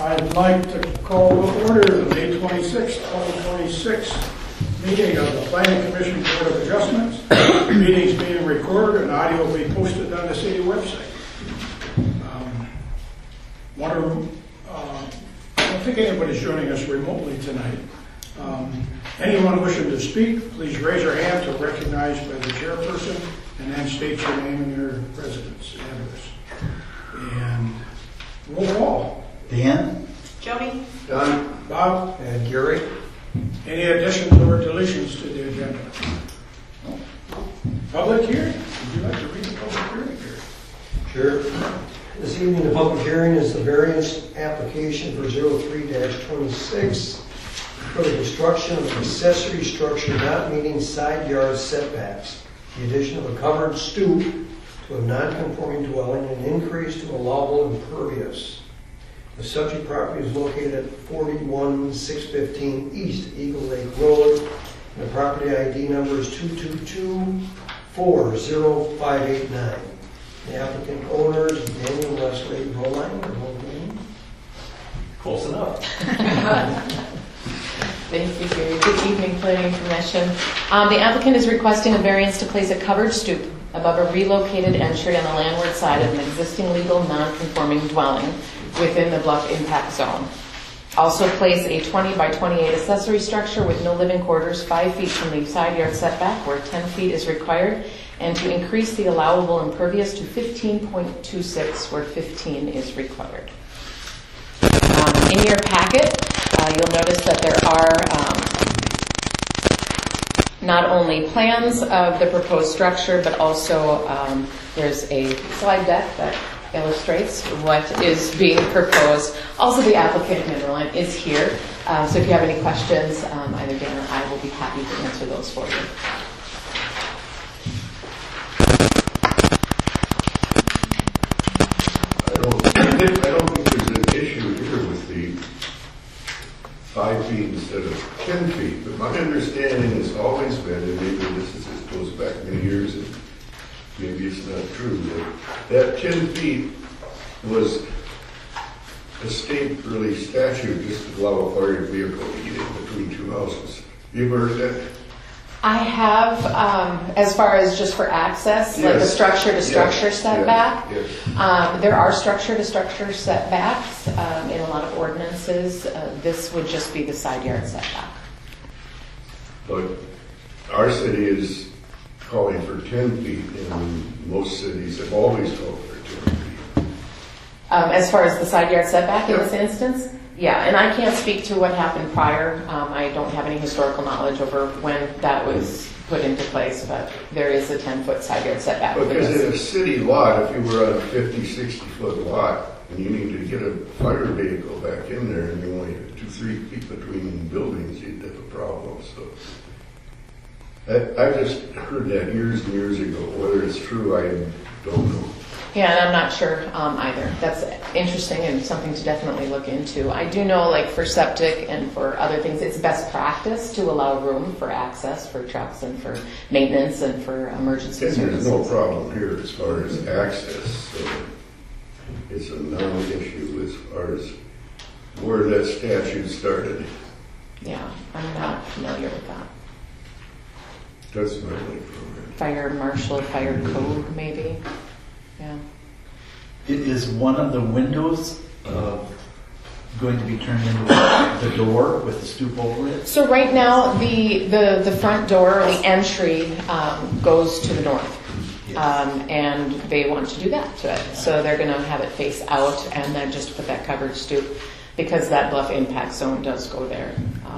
I'd like to call to order the May 26, 2026 meeting of the Planning Commission Board of Adjustments. The meeting is being recorded and audio will be posted on the city website. I don't think anybody's joining us remotely tonight. Anyone wishing to speak, please raise your hand to recognize by the chairperson and then state your name and your residence address. And roll call. Dan? Jody? Don? Bob? And Gary? Any additions or deletions to the agenda? No? Public hearing? Would you like to read the public hearing here? Sure. This evening, the public hearing is the variance application for 03-26 for the construction of an accessory structure not meeting side yard setbacks, the addition of a covered stoop to a non-conforming dwelling, and an increase to allowable impervious. The subject property is located at 41615 East Eagle Lake Road, and the property ID number is 222-40589. The applicant owner is Daniel Leslie Roline, or Roline. Close enough. Thank you, Gary. Good evening, Planning Commission. The applicant is requesting a variance to place a covered stoop above a relocated entry on the landward side of an existing legal non-conforming dwelling within the bluff impact zone. Also place a 20 by 28 accessory structure with no living quarters 5 feet from the side yard setback where 10 feet is required, and to increase the allowable impervious to 15.26 where 15 is required. In your packet, you'll notice that there are not only plans of the proposed structure, but also there's a slide deck that illustrates what is being proposed. Also, the applicant, Midland, is here. So if you have any questions, either Dan or I will be happy to answer those for you. I don't think there's an issue here with the 5 feet instead of 10 feet, but my understanding has always been, and maybe this goes back many years, and maybe it's not true, that 10 feet was a state early statute just to allow a fired vehicle to get in between two houses. You ever heard that? I have, as far as just for access, Yes. like a structure-to-structure setback. Yes. There are structure-to-structure setbacks in a lot of ordinances. This would just be the side yard setback. But our city is calling for 10 feet, and most cities have always called for 10 feet. As far as the side yard setback in Yep. this instance? Yeah, and I can't speak to what happened prior. I don't have any historical knowledge over when that was put into place, but there is a 10-foot side yard setback. Because in a city lot, if you were on a 50, 60-foot lot, and you need to get a fire vehicle back in there, and you only have 2-3 feet between buildings, you'd have a problem. So I just heard that years and years ago. Whether it's true, I don't know. Yeah, and I'm not sure either. That's interesting and something to definitely look into. I do know, like for septic and for other things, it's best practice to allow room for access for trucks and for maintenance and for emergency And services. there's no problem here as far as access. So it's a non-issue as far as where that statute started. Yeah, I'm not familiar with that. That's my only program. Fire marshal, fire code, maybe. Yeah. Is one of the windows going to be turned into the door with the stoop over it? So right now, the front door, the entry, goes to the north. And they want to do that to it. So they're going to have it face out and then just put that covered stoop because that bluff impact zone does go there.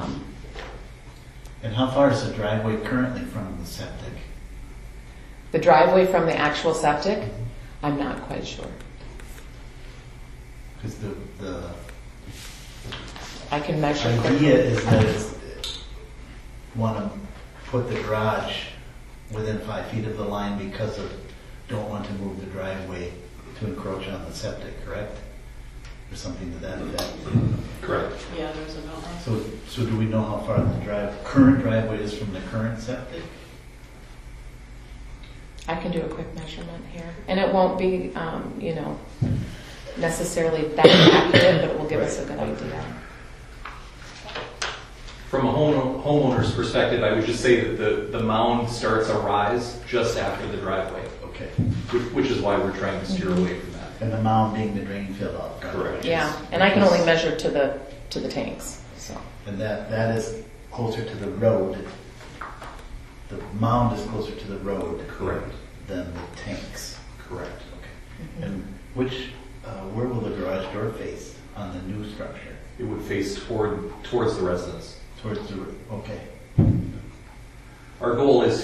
And how far is the driveway currently from the septic? The driveway from the actual septic, I'm not quite sure. Because the I can measure idea quickly. is that it's want to put the garage within 5 feet of the line because of don't want to move the driveway to encroach on the septic, correct? Or something to that effect. Correct. Yeah, there's a note. So do we know how far the current driveway is from the current septic? I can do a quick measurement here. And it won't be, necessarily that accurate, but it will give us a good idea. From a homeowner's perspective, I would just say that the mound starts a rise just after the driveway, Okay. which is why we're trying to steer away from that. And the mound being the drain field out. Correct. Yeah, and I can only measure to the tanks, so. And that is closer to the road. The mound is closer to the road. Correct. Than the tanks. Correct. Okay. And where will the garage door face on the new structure? It would face towards the residence. Towards the, okay. Our goal is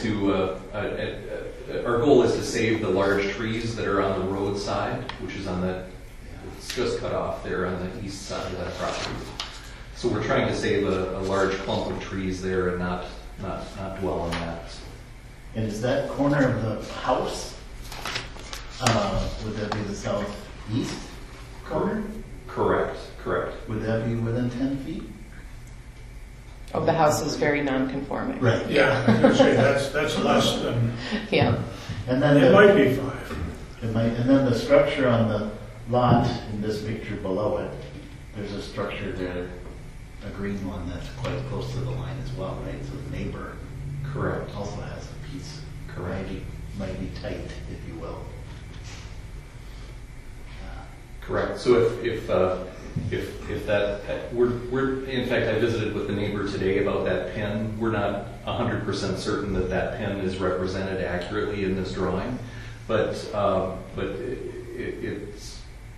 to save the large trees that are on the road side, which is it's just cut off there on the east side of that property. So we're trying to save a large clump of trees there and not dwell on that. And is that corner of the house, would that be the southeast corner? Correct. Would that be within 10 feet? Oh, the house is very non-conforming. Right. Yeah, I was gonna say, that's less than, Yeah. And then it might be 5. and then the structure on the lot in this picture below it, there's a structure there, a green one that's quite close to the line as well, right? So the neighbor Correct. also has a piece. Correct. Might be tight, if you will. Correct. So if that we're in fact, I visited with the neighbor today about that pin. We're not 100% certain that pin is represented accurately in this drawing, but it's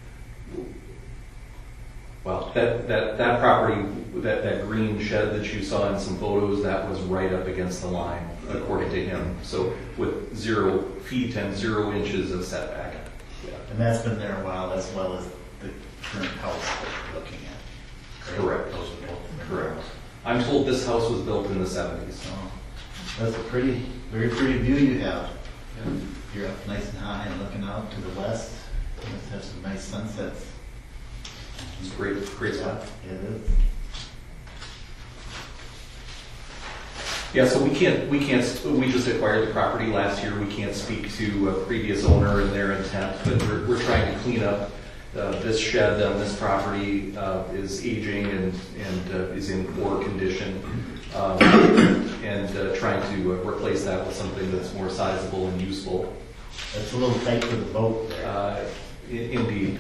well that property, that green shed that you saw in some photos, that was right up against the line according to him. So with 0 feet and 0 inches of setback. And that's been there a while, as well as the current house that you're looking at. Correct. Those are both. Correct. I'm told this house was built in the 70s. So that's a very pretty view you have. You're up nice and high and looking out to the west. You must have some nice sunsets. It's great spot. It is. Yeah, so we just acquired the property last year. We can't speak to a previous owner and their intent, but we're trying to clean up. This shed on this property is aging and is in poor condition, and trying to replace that with something that's more sizable and useful. That's a little tight for the boat there. Indeed.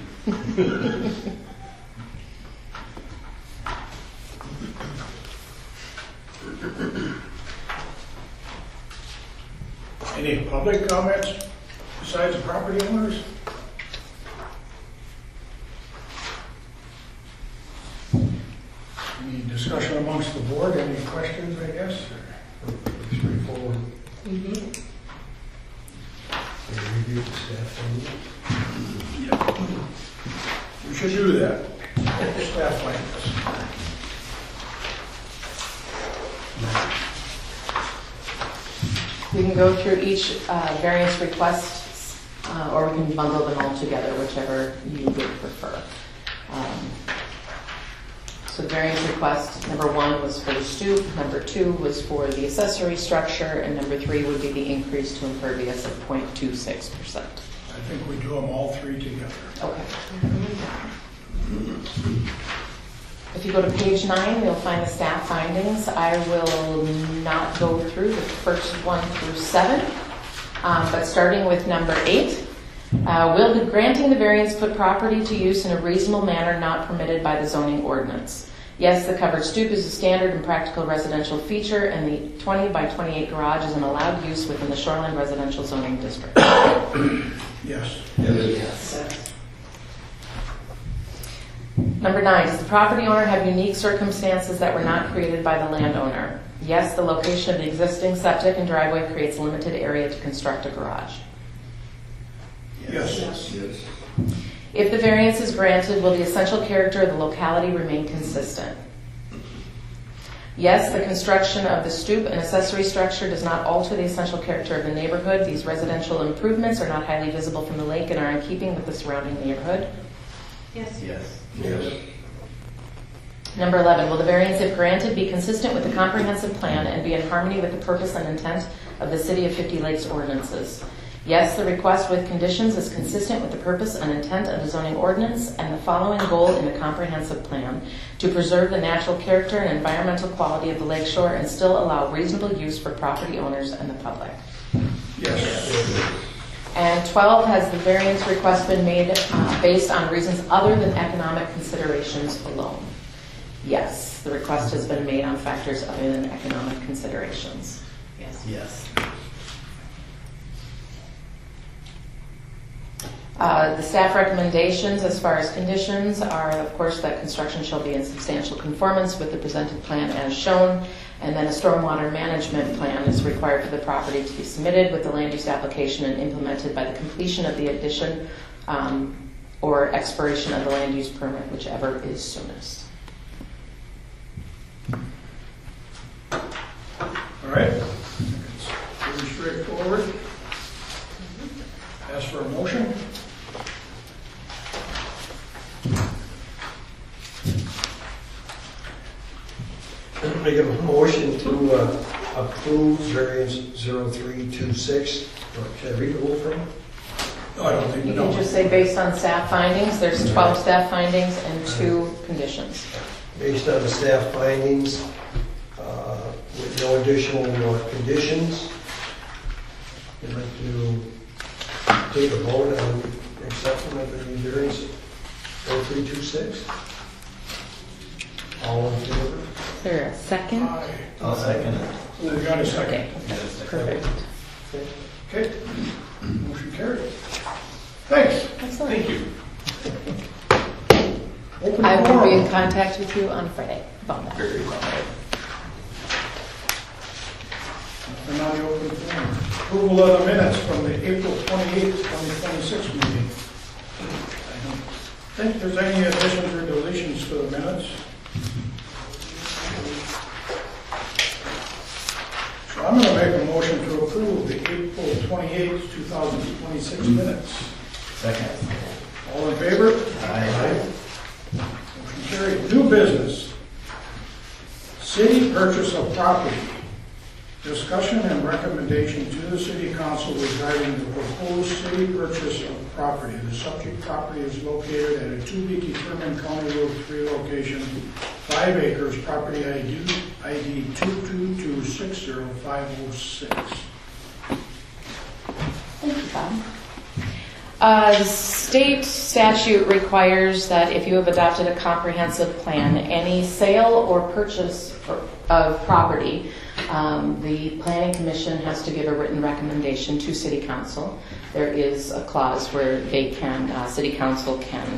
Any public comments besides the property owners? Any discussion amongst the board? Any questions, I guess? Pretty straightforward. Review the staff findings. We should do that. Staff findings. We can go through each variance request, or we can bundle them all together, whichever you would prefer. So the variance request, number 1 was for the stoop, number 2 was for the accessory structure, and number 3 would be the increase to impervious of 0.26%. I think we do them all 3 together. Okay. If you go to page 9, you'll find the staff findings. I will not go through the first 1 through 7, but starting with number 8, will the granting the variance put property to use in a reasonable manner not permitted by the zoning ordinance? Yes, the covered stoop is a standard and practical residential feature, and the 20 by 28 garage is an allowed use within the Shoreline Residential Zoning District. Yes. Yes. Number 9, does the property owner have unique circumstances that were not created by the landowner? Yes, the location of the existing septic and driveway creates limited area to construct a garage. Yes. Yes. If the variance is granted, will the essential character of the locality remain consistent? Yes, the construction of the stoop and accessory structure does not alter the essential character of the neighborhood. These residential improvements are not highly visible from the lake and are in keeping with the surrounding neighborhood. Yes. Yes. Number 11, will the variance, if granted, be consistent with the comprehensive plan and be in harmony with the purpose and intent of the City of 50 Lakes ordinances? Yes, the request with conditions is consistent with the purpose and intent of the zoning ordinance and the following goal in the comprehensive plan: to preserve the natural character and environmental quality of the lakeshore and still allow reasonable use for property owners and the public. Yes. And 12, has the variance request been made based on reasons other than economic considerations alone? Yes, the request has been made on factors other than economic considerations. Yes. Yes. The staff recommendations as far as conditions are, of course, that construction shall be in substantial conformance with the presented plan as shown, and then a stormwater management plan is required for the property to be submitted with the land use application and implemented by the completion of the addition or expiration of the land use permit, whichever is soonest. All right. It's pretty straightforward. Ask for a motion. Make a motion to approve variance 0326. Should I read the whole thing? No, I don't think, You no. can just say based on staff findings. There's 12 staff findings and 2 conditions. Based on the staff findings, with no additional conditions, I'd like to take a vote on accepting of the variance 0326. All in favor? Is there a second? Aye. I'll second it. We got a second. Okay, perfect. Okay. Motion carried. Thanks. Excellent. Thank you. Open I will be in forum. contact with you on Friday about that. Very well. And now the open forum. Approval of the minutes from the April 28th, 2026 meeting. I don't think there's any additions or deletions to the minutes. So I'm going to make a motion to approve the April 28th, 2026 minutes. Second. All in favor? Aye. Motion carried. New business. City purchase of property. Discussion and recommendation to the city council regarding the proposed city purchase of property. The subject property is located at a to be determined County Road 3 location, 5 acres, property ID 222600506. Thank you, Bob. The state statute requires that if you have adopted a comprehensive plan, any sale or purchase of property, the Planning Commission has to give a written recommendation to City Council. There is a clause where they can, City Council can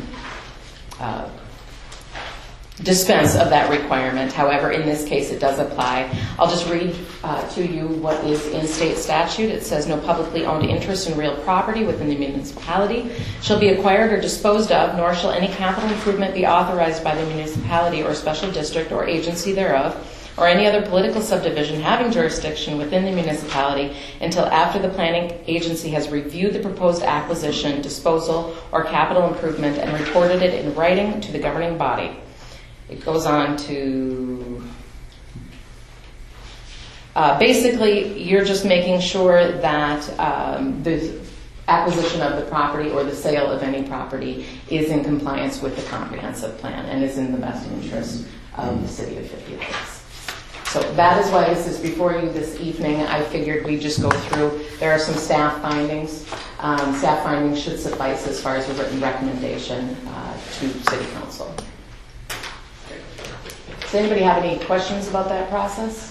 dispense of that requirement. However, in this case, it does apply. I'll just read to you what is in state statute. It says, no publicly owned interest in real property within the municipality shall be acquired or disposed of, nor shall any capital improvement be authorized by the municipality or special district or agency thereof, or any other political subdivision having jurisdiction within the municipality until after the planning agency has reviewed the proposed acquisition, disposal, or capital improvement and reported it in writing to the governing body. It goes on to basically, you're just making sure that the acquisition of the property or the sale of any property is in compliance with the comprehensive plan and is in the best interest of the city of 50 Lakes. So that is why this is before you this evening. I figured we'd just go through. There are some staff findings. Staff findings should suffice as far as a written recommendation to City Council. Does anybody have any questions about that process?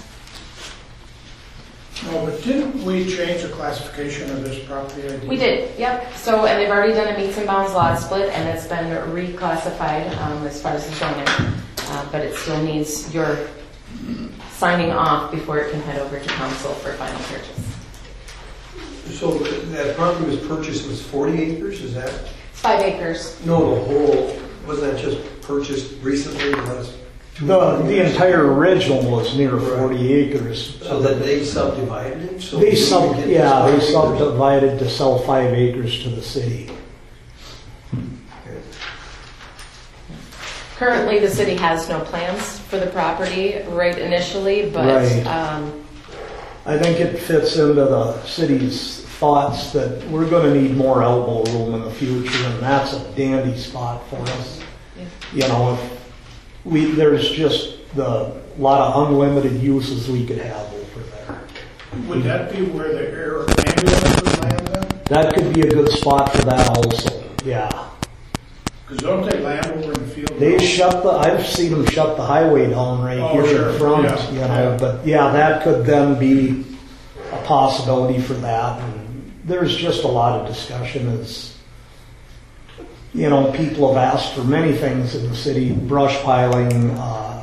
No, but didn't we change the classification of this property ID? We did, yep. So, and they've already done a meets and bounds lot split, and it's been reclassified as far as the zoning, but it still needs your signing off before it can head over to council for final purchase. So that property was purchased, was 40 acres, is that? It's 5 acres. No, the whole, wasn't that just purchased recently? The entire original was near 40 acres. So that they subdivided it? So They we can get this 5 acres? subdivided to sell 5 acres to the city. Okay. Currently, the city has no plans for the property right initially, but Right. I think it fits into the city's thoughts that we're gonna need more elbow room in the future, and that's a dandy spot for us. You know, if there's just a lot of unlimited uses we could have over there. Would that be where the air ambulance would land then? That could be a good spot for that also, yeah. Because don't they land over in the field? I've seen them shut the highway down right Oh, here sure, in front, yeah, you know, yeah. but yeah, that could then be a possibility for that. And there's just a lot of discussion as, you know, people have asked for many things in the city, brush piling,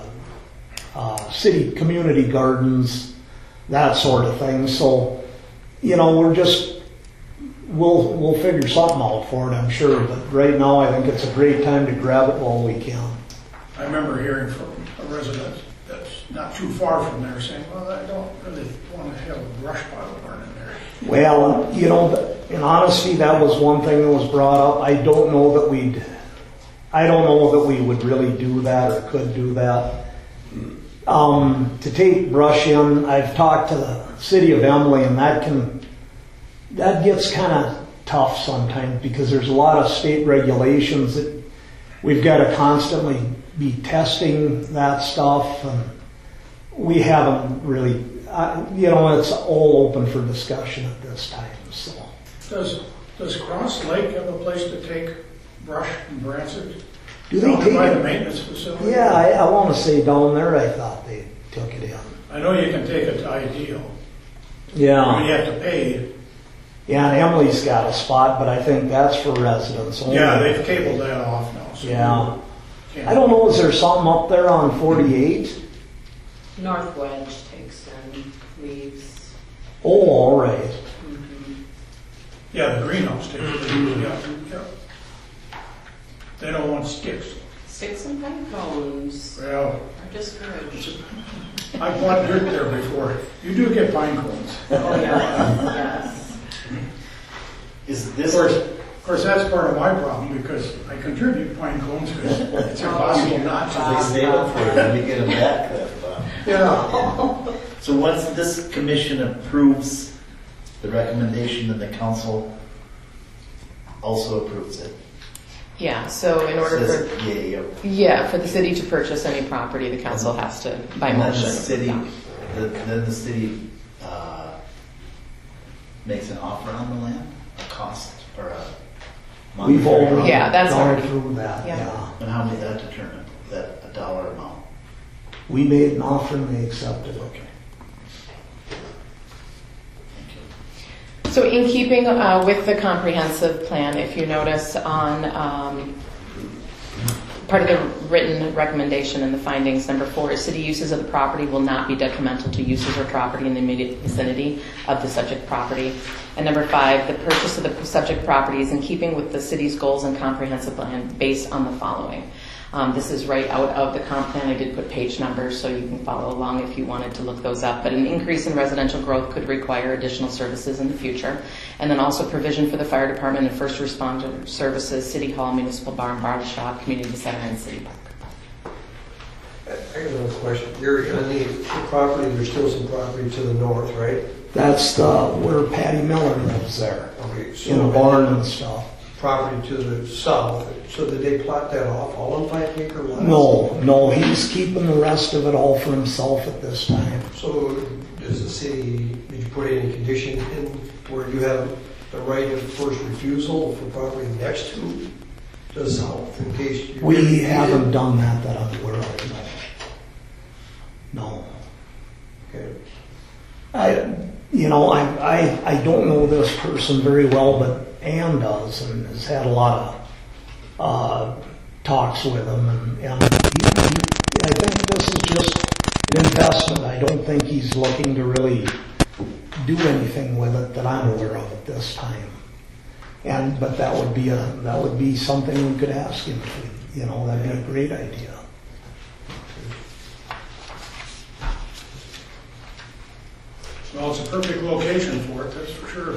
city community gardens, that sort of thing. So, you know, we'll figure something out for it, I'm sure. But right now, I think it's a great time to grab it while we can. I remember hearing from a resident that's not too far from there saying, well, I don't really want to have a brush pile burning there. Well, you know, in honesty, that was one thing that was brought up. I don't know that we would really do that or could do that. To take brush in, I've talked to the city of Emily, and that gets kind of tough sometimes because there's a lot of state regulations that we've got to constantly be testing that stuff, and we haven't really, you know, it's all open for discussion at this time. So, Does Cross Lake have a place to take brush and Branson? do they take by the it? maintenance facility? Yeah, I want to say down there. I thought they took it in. I know you can take it to Ideal. I mean, Yeah, you have to pay. yeah. And Emily's got a spot, but I think that's for residents only. Yeah, they've cabled that off now. So Yeah. can't- I don't know. Is there something up there on 48? North Wedge takes in leaves. Oh, all right. Yeah, the greenhouse takes it. Yeah. They don't want sticks. Sticks and pine cones Well, are discouraged. I bought dirt there before. You do get pine cones. Oh, yeah, yes. Is Of this, course, that's part of my problem because I contribute pine cones because it's impossible not they to. save up for it when you get them back then? Yeah. So once this commission approves the recommendation, then the council also approves it. Yeah, so in order Says for, yay. for the city to purchase any property, the council has to, by And then motion. the city, then the city makes an offer on the land, a cost or a money. We've already Yeah, that's gone already- through that. yeah. Yeah. And how did that determine that a dollar amount? We made an offer and they accepted it. Okay. Thank you. So in keeping with the comprehensive plan, if you notice on part of the written recommendation and the findings, number 4 is city uses of the property will not be detrimental to uses or property in the immediate vicinity of the subject property. And number 5, the purchase of the subject property is in keeping with the city's goals and comprehensive plan based on the following. This is right out of the comp plan. I did put page numbers so you can follow along if you wanted to look those up. But an increase in residential growth could require additional services in the future. And then also provision for the fire department and first responder services, city hall, municipal bar and barber shop, community center, and city park. I got another question. You're on the property, there's still some property to the north, right? That's where Patty Miller lives there, Okay, so in a barn and stuff. property to the south, so did they plot that off all in 5 acre lots? No, he's keeping the rest of it all for himself at this time. So does the city, did you put any condition in where you have the right of first refusal for property next to the south in case you... We haven't done that I'm aware of. No. Okay. I don't know this person very well, but Ann does, and has had a lot of talks with him, and I think this is just an investment. I don't think he's looking to really do anything with it that I'm aware of at this time. But that would be something we could ask him. That'd be a great idea. Well, it's a perfect location for it, that's for sure.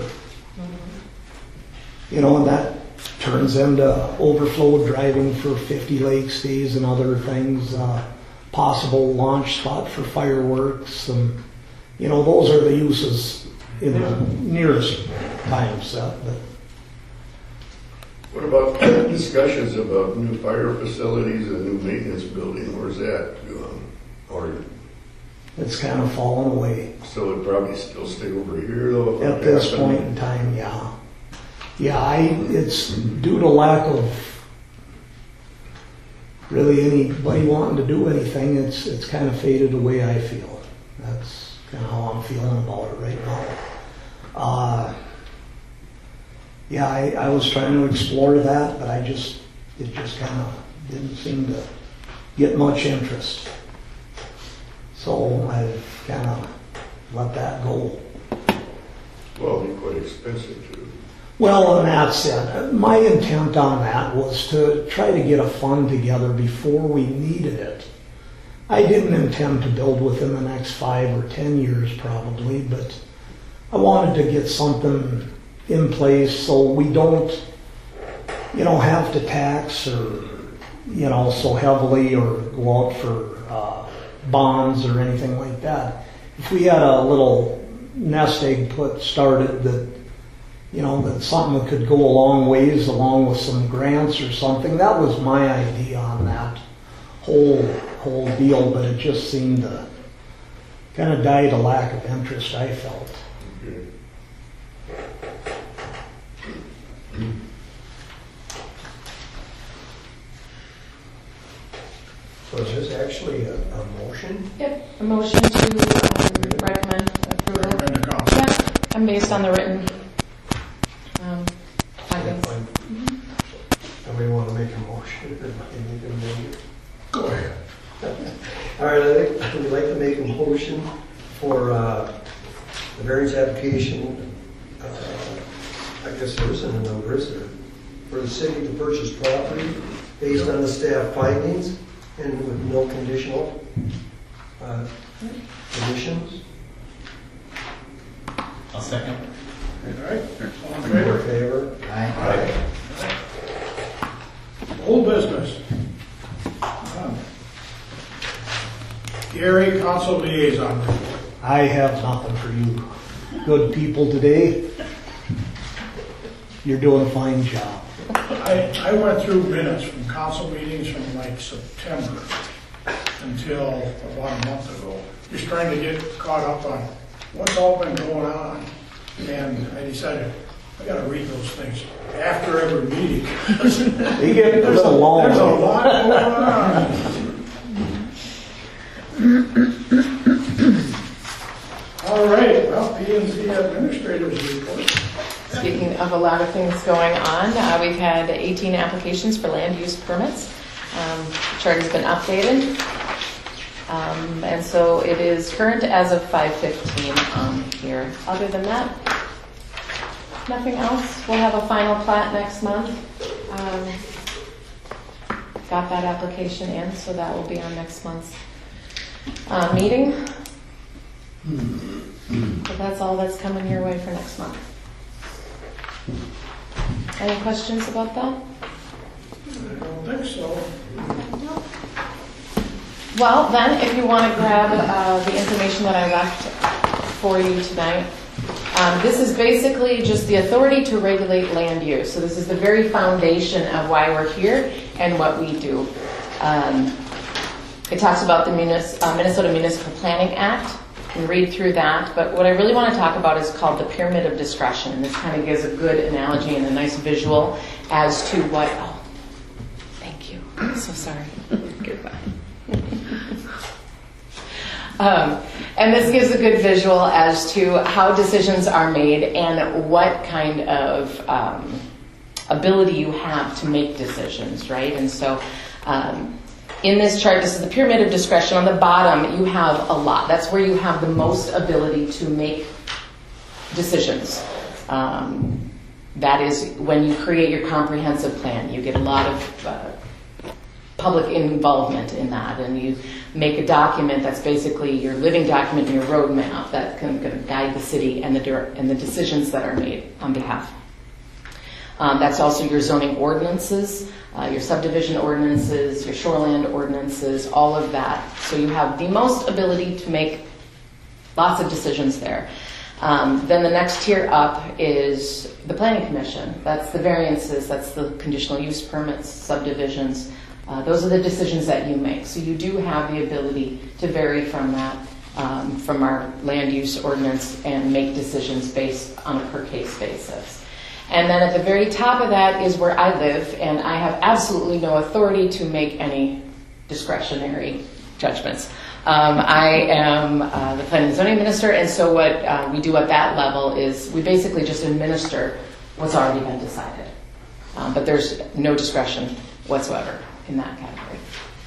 And that turns into overflow driving for 50 Lake stays and other things, possible launch spot for fireworks, and those are the uses in the nearest time set, but What about discussions about new fire facilities and new maintenance building? Where's that? Or, it's kind of fallen away. so it'd probably still stay over here though? if At it this happened? point in time, yeah. Yeah, it's due to lack of really anybody wanting to do anything. It's kind of faded away, I feel. That's kind of how I'm feeling about it right now. Yeah, I was trying to explore that, but it just kind of didn't seem to get much interest. So I've kind of let that go. Well, it'd be quite expensive too. Well, and that's it. My intent on that was to try to get a fund together before we needed it. I didn't intend to build within the next 5 or 10 years probably, but I wanted to get something in place so we don't, have to tax or, so heavily or go out for bonds or anything like that. If we had a little nest egg started that, that something that could go a long ways along with some grants or something, that was my idea on that whole deal, but it just seemed to kind of die to lack of interest, I felt. Okay. So is this actually a motion? Yep, a motion to recommend approval. Recommend to council. Yeah, and based on the written findings. Somebody want to make a motion? Go ahead. All right, I would like to make a motion for the variance application. I guess there isn't a number, is there? For the city to purchase property based on the staff findings and with no conditional conditions. I'll second. All right, all in In favor? favor? Aye. Old business. None. Gary, council liaison report. I have nothing for you good people today. You're doing a fine job. I went through minutes from council meetings from like September until about a month ago, just trying to get caught up on what's all been going on. And I decided I got to read those things after every meeting. You get a There's a little long. lot going on. All right, well, P&Z administrators report. Speaking of a lot of things going on, we've had 18 applications for land use permits. Chart has been updated. And so it is current as of 5/15 here. Other than that, nothing else. We'll have a final plat next month. Got that application in, so that will be on next month's meeting. So that's all that's coming your way for next month. Any questions about that? I don't think so. Well, then, if you want to grab the information that I left for you tonight, this is basically just the authority to regulate land use. So this is the very foundation of why we're here and what we do. It talks about the Minnesota Municipal Planning Act. You can read through that, but what I really want to talk about is called the Pyramid of Discretion. And this kind of gives a good analogy and a nice visual as to what... Oh, thank you. I'm so sorry. Goodbye. And this gives a good visual as to how decisions are made and what kind of ability you have to make decisions, right? And so in this chart, this is the pyramid of discretion. On the bottom, you have a lot. That's where you have the most ability to make decisions. That is when you create your comprehensive plan. You get a lot of public involvement in that, and you make a document that's basically your living document and your roadmap that can guide the city and the decisions that are made on behalf. That's also your zoning ordinances, your subdivision ordinances, your shoreland ordinances, all of that. So you have the most ability to make lots of decisions there. Then the next tier up is the planning commission. That's the variances, that's the conditional use permits, subdivisions. Those are the decisions that you make. So you do have the ability to vary from that, from our land use ordinance, and make decisions based on a per case basis. And then at the very top of that is where I live, and I have absolutely no authority to make any discretionary judgments. I am the planning and zoning minister, and so what we do at that level is we basically just administer what's already been decided. But there's no discretion whatsoever in that category.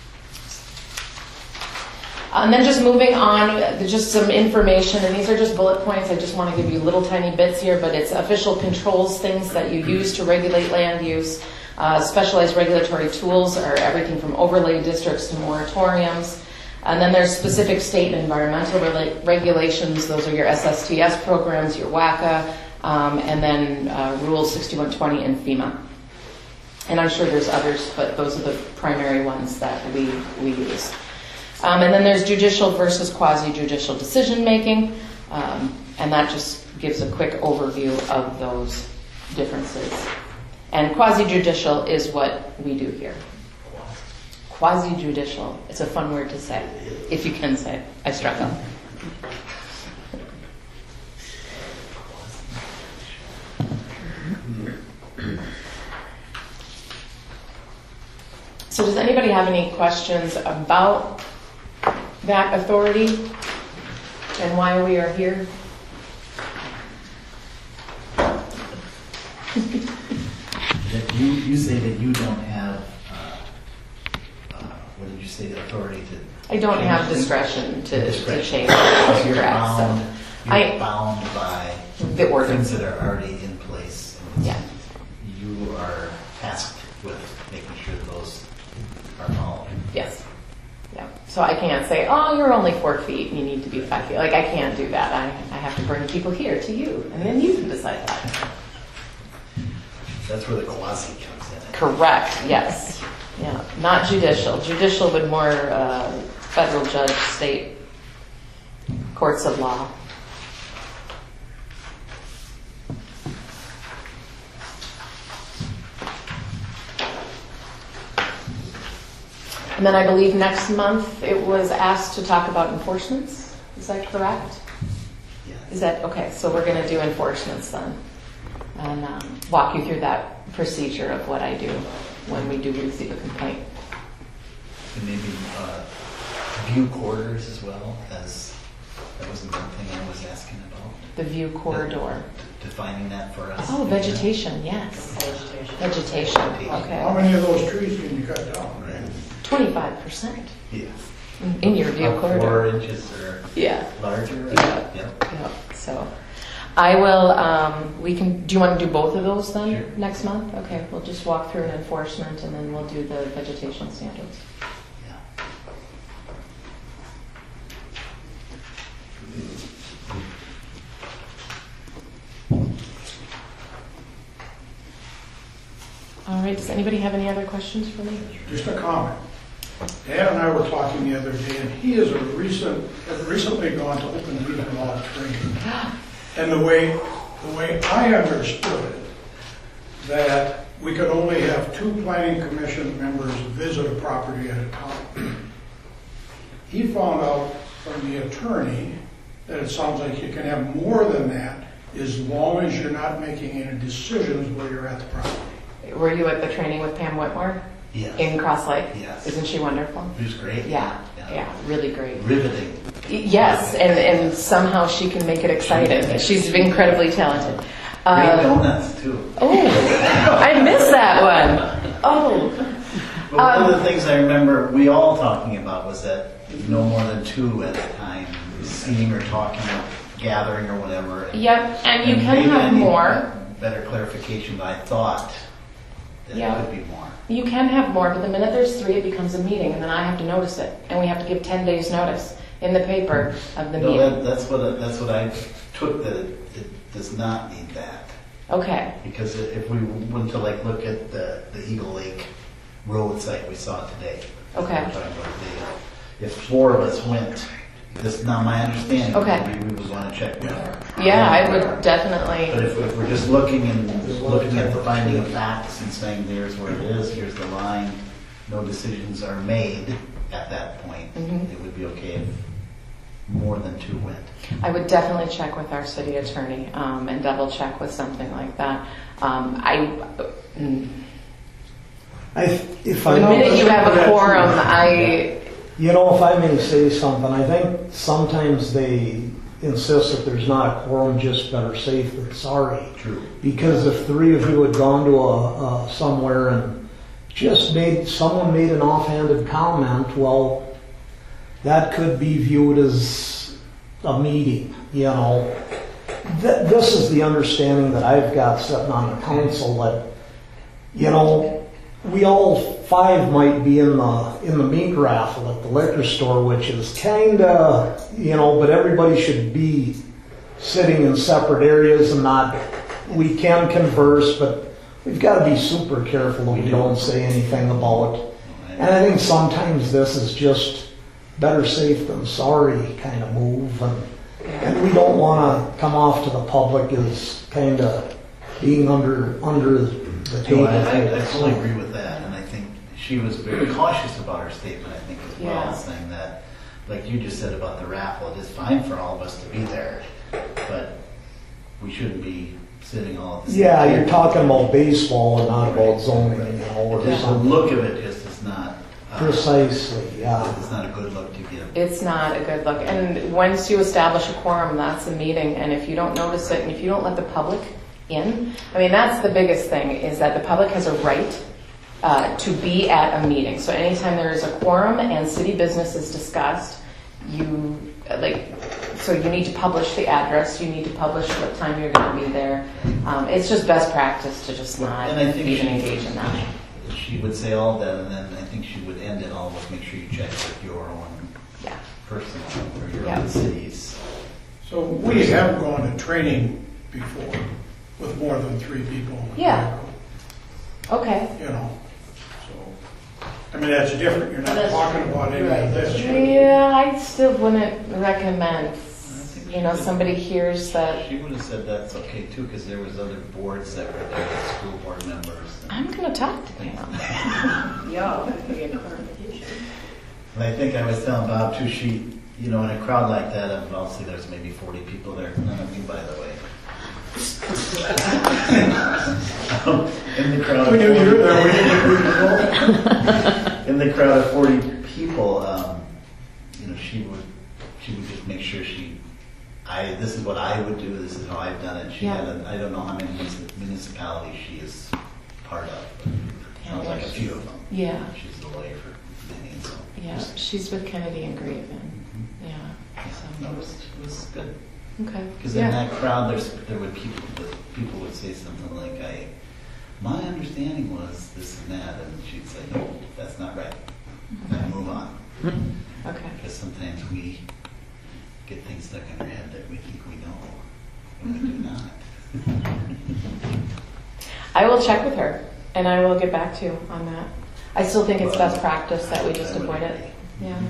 And then just moving on, just some information, and these are just bullet points. I just want to give you little tiny bits here, but it's official controls, things that you use to regulate land use. Specialized regulatory tools are everything from overlay districts to moratoriums. And then there's specific state and environmental regulations. Those are your SSTS programs, your WACA, and then Rule 6120 and FEMA. And I'm sure there's others, but those are the primary ones that we use. And then there's judicial versus quasi-judicial decision making, and that just gives a quick overview of those differences. And quasi-judicial is what we do here. Quasi-judicial. It's a fun word to say, if you can say it. I struggle. So does anybody have any questions about that authority and why we are here? That you say that you don't have, what did you say, the authority to? I don't change have things? discretion to So change it. you're Correct. bound, So you're bound by the ordinance. things that are already in place. And Yeah. You are tasked with making sure those are followed. Yes. Yeah. So I can't say, oh, you're only 4 feet and you need to be 5 feet. Like, I can't do that. I have to bring people here to you, and then you can decide that. That's where the quasi comes in. Correct. Yes. Yeah. Not judicial. Judicial would more federal judge, state courts of law. And then I believe next month it was asked to talk about enforcements. Is that correct? Yeah. Is that okay? So we're going to do enforcements then, and walk you through that procedure of what I do when we do receive a complaint. And maybe view corridors as well, as that was another thing I was asking about. The view corridor. Defining that for us. Oh, vegetation. Yes. Vegetation. Okay. How many of those trees can you cut down? Right. 25% Yeah. in your view About corridor. 4 inches or Yeah. larger. Right? Yeah. Yeah. So I will, we can, do you want to do both of those then Sure. next month? Okay, we'll just walk through an enforcement and then we'll do the vegetation standards. Yeah. All right, does anybody have any other questions for me? Just a comment. Dan and I were talking the other day, and he has recently gone to open meeting law training. And the way I understood it, that we could only have 2 planning commission members visit a property at a time. He found out from the attorney that it sounds like you can have more than that as long as you're not making any decisions while you're at the property. Were you at the training with Pam Whitmore Yes. in Cross Lake? Yes. Isn't she wonderful? It was great. Yeah, yeah, really great. Riveting. Yes, and somehow she can make it exciting. She's incredibly talented. Great donuts too. Oh, I missed that one. Oh, But one of the things I remember we all talking about was that no more than 2 at a time, seeing or talking or gathering or whatever. yep, and you can maybe I have need more. Better clarification, but I thought that Yeah. it could be more. You can have more, but the minute there's 3, it becomes a meeting, and then I have to notice it, and we have to give 10 days notice in the paper of the No, meeting. that's what I took, that it does not need that. Okay, Because if we went to like look at the Eagle Lake road site we saw today. Okay. we were talking about today, if 4 of us went This is not my understanding. Okay. Maybe we would want to check with her. Yeah, I would But definitely, if we're just looking at the finding of facts and saying here's where it is, here's the line, no decisions are made at that point, Mhm. it would be okay if more than two went. I would definitely check with our city attorney and double check with something like that. If The I minute you have a quorum, You know, if I may say something, I think sometimes they insist that there's not a quorum, just better safe than sorry. True. Because if three of you had gone to somewhere and just someone made an offhanded comment, well, that could be viewed as a meeting, you know. This is the understanding that I've got sitting on the council that, you know, we all five might be in the meat raffle at the liquor store, which is kinda, you know, but everybody should be sitting in separate areas and not, we can converse, but we've got to be super careful that we don't say anything about. And I think sometimes this is just better safe than sorry kind of move, and we don't want to come off to the public as kind of being under the table. I fully agree with that, and I think she was very cautious about her statement, I think, as well, Yeah. saying that, like you just said about the raffle, it is fine for all of us to be there, but we shouldn't be sitting all at the same Yeah, table. you're talking about baseball and not about zoning, you know, or The something. look of it just is not, Precisely, yeah. it's not a good look to give. it's not a good look. And once you establish a quorum, that's a meeting. And if you don't notice it, and if you don't let the public in, I mean, that's the biggest thing, is that the public has a right to be at a meeting. So anytime there is a quorum and city business is discussed, so you need to publish the address, you need to publish what time you're going to be there. It's just best practice to just not And I think even engage in that. She would say all that, and then I think she would end it all with make sure you check with your own Yeah. person or your Yeah. own cities. So we have gone to training before with more than 3 people. Yeah. Okay. You know, so, I mean, that's different. You're not That's talking about any of this. Yeah, I still wouldn't recommend, somebody hears that. She would have said that's okay too, because there was other boards that were there, school board members. I'm going to talk to them. Yeah, that could be a clarification. And I think I was telling Bob too, in a crowd like that, obviously there's maybe 40 people there, none of you, by the way. In the crowd. We knew you were there. We didn't In the crowd of 40 people, she would just make sure this is what I would do, this is how I've done it. She Yeah. had I don't know how many municipalities she is part of, but sounds like a few of them. Yeah. She's the lawyer for many, so. Yeah, she's with Kennedy and Graven. Yeah. No, it was good. Okay. Because in that crowd, there would people would say something like, my understanding was this and that, and she'd say, no, that's not right. And move on. Okay. Because sometimes we get things stuck in our head that we think we know, and we do not. I will check with her, and I will get back to you on that. I still think it's best practice that we just I would avoid it. agree. Yeah.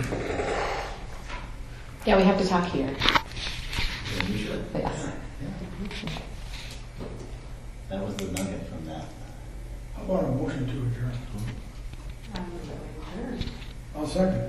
Yeah, we have to talk here. Yeah, we should. Yes. That was the nugget from that. How about a motion to adjourn? I'll second.